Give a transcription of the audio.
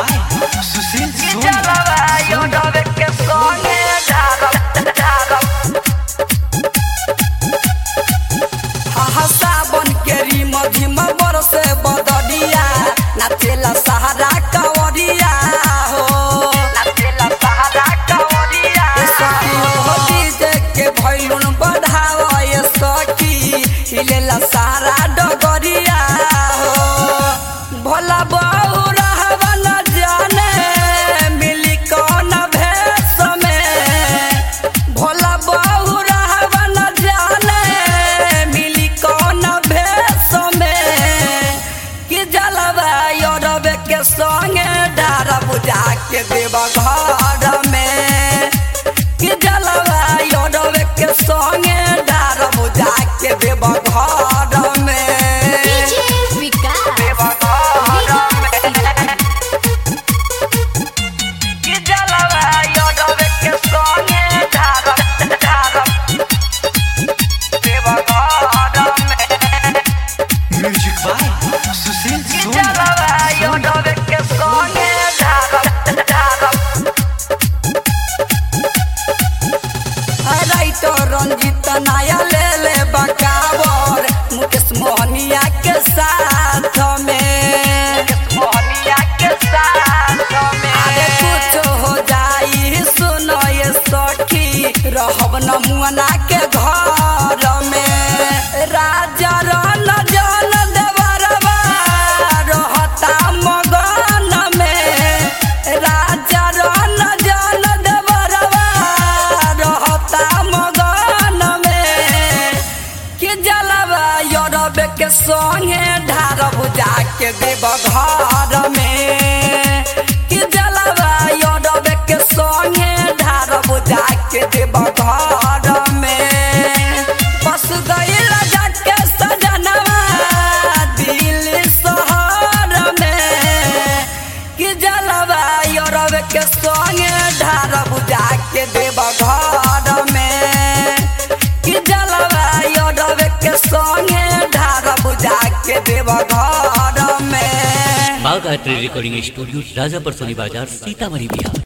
by Susil Soni. सावन के रिम झिम बरसे बदरिया नाचेला सहारा कवरिया हो नाचेला सहारा कवरिया सखी हो डीजे के भैलुन बढ़ावा ये सखी हिलेला सहारा डगरिया हो भोला बाबू रहवा न जाने मिली कौन भेष में भोला बाबू रहवा न जाने मिली कौन भेष में कि जलवा योरबे के संगे डारा बुझा के देव घर में कि जलवा योरबे के संगे डारा बुझा के देव घर में Music by Susil Soni. Ranjit नया ले ले बकावर मुकेश मोहनिया के साथ में अरे कुछ हो जाई सुनो ये सखी रहब न मुअना के घर में राजा रन जन देवरवा रहता मगन में राजा रन जन देवरवा रहता मगन में कि जलवा योरबे के संगे ढार बुझा के देव घर में कि जलवा योरबे के संगे ढार बुझा के देव घर में बस गइल जाके सजनवा दिल शहर में कि जलवा योरबे के संगे ढार बुझा के देव घर में कि जलवा योरबे के संगे ढार बुझा के देव घर में। Bagh art recording studio Rajapur Soni Bazar Sitamarhi Bihar.